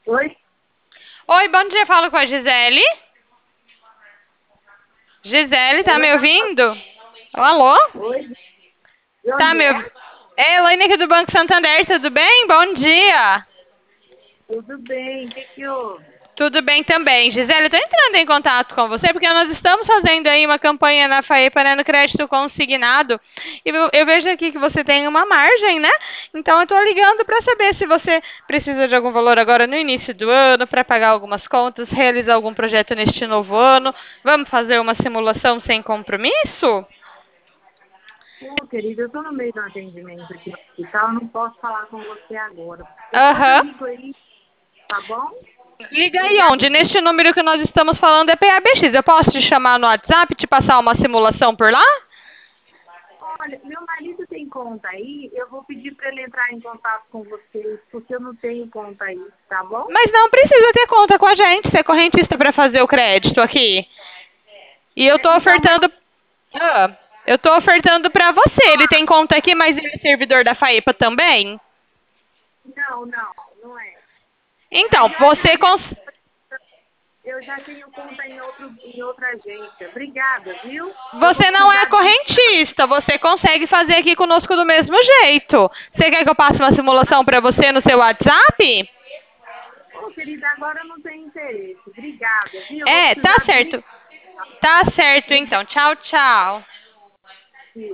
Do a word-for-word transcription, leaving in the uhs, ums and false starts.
Oi? Oi, bom dia, falo com a Gisele. Gisele, tá Ela me tá falando. ouvindo? Alô? Oi? De Tá onde me é? ouvindo? É Elaine aqui do Banco Santander, tudo bem? Bom dia. Tudo bem, o que que houve? Tudo bem também. Gisele, eu tô entrando em contato com você porque nós estamos fazendo aí uma campanha na FAEPA, né, no crédito consignado. E eu, eu vejo aqui que você tem uma margem, né? Então eu tô ligando para saber se você precisa de algum valor agora no início do ano para pagar algumas contas, realizar algum projeto neste novo ano. Vamos fazer uma simulação sem compromisso? Ô, querida, eu tô no meio do atendimento aqui no hospital, eu não posso falar com você agora. Depois eu Aham. ligo aí, tá bom? Liga aí Obrigada. onde? Neste número que nós estamos falando é P A B X. Eu posso te chamar no WhatsApp, te passar uma simulação por lá? Olha, meu marido tem conta aí, eu vou pedir para ele entrar em contato com vocês, porque eu não tenho conta aí, tá bom? Mas não precisa ter conta com a gente, ser correntista para fazer o crédito aqui. E eu É, tô então, mas ofertando. Ah, eu tô ofertando para você. Ele tem conta aqui, mas ele é servidor da FAEPA também? não, não, não é. Então, Mas eu você agradeço, cons... eu já tenho conta em, outro, em outra agência. Obrigada, viu? Eu vou você não é precisar desligar. correntista, você consegue fazer aqui conosco do mesmo jeito. Você quer que eu passe uma simulação para você no seu WhatsApp? Ô, querida, agora eu não tenho interesse. Obrigada, viu? Eu vou É, tá precisar certo. desligar. Tá certo Obrigada. então. Tchau, tchau.